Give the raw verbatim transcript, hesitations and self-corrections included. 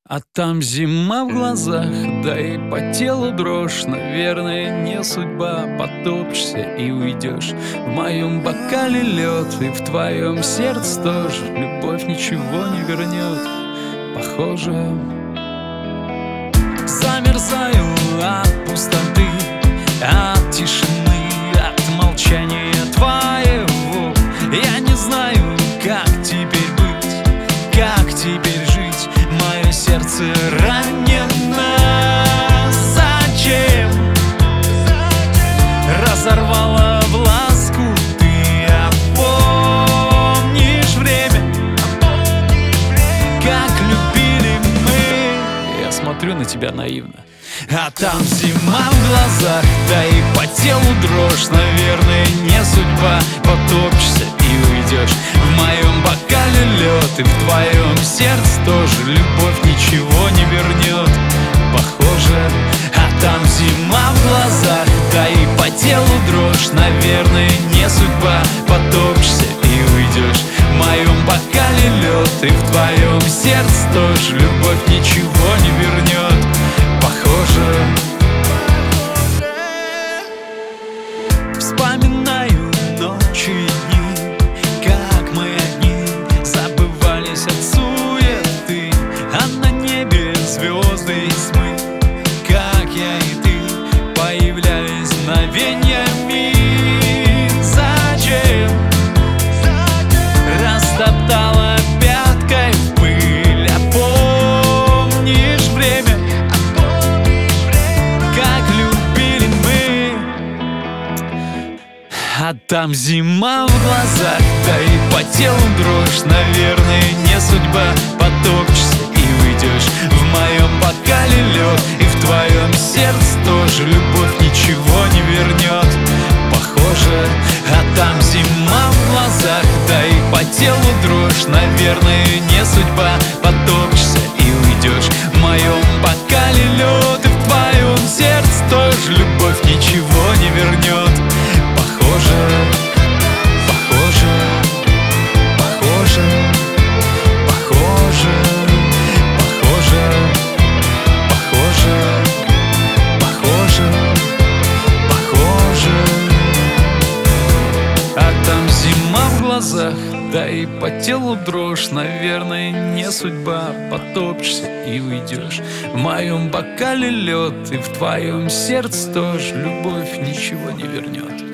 А там зима в глазах, да и по телу дрожь. Наверное, не судьба, потопишься и уйдешь. В моем бокале лед, и в твоем сердце тоже. Любовь ничего не вернет, похоже. Замерзаю от пустоты, от тишины, от молчания твоего. Я не знаю, как теперь быть, как теперь жить. Мое сердце ранено. Зачем разорвала в ласку? Ты опомнишь время, как любили мы. Я смотрю на тебя наивно, а там зима в глазах, да и по телу дрожь. Наверное, не судьба, потопишься и уйдешь. В моем бокале лед, и в твоем сердце тоже. Любовь ничего не вернет, похоже. А там зима в глазах, да и по телу дрожь. Наверное, не судьба, потопишься и уйдешь. В моем бокале лед, и в твоем сердце тоже. Любовь ничего не вернет, похоже. Вспоминаю ночи и дни, как мы одни забывались от суеты, а на небе звезды из тьмы, как я и ты, появлялись мгновениями. Зачем растоптала пяткой в пыль? Опомнишь время, как любили мы. А там зима в глазах, да и по телу дрожь. Наверное, не судьба, потопишься и уйдешь. В моем бокале лед, и в твоем сердце тоже. Любовь ничего не вернет, похоже. А там зима в глазах, да и по телу дрожь. Наверное, не судьба, потопишься и уйдешь. В моем бокале лед, и в твоем сердце тоже. Любовь ничего не вернет, похоже. Похоже, похоже, похоже, похоже, похоже, похоже, похоже. А там зима в глазах, да и по телу дрожь. Наверное, не судьба, потопишься и уйдешь. В моем бокале лед, и в твоем сердце тоже. Любовь ничего не вернет.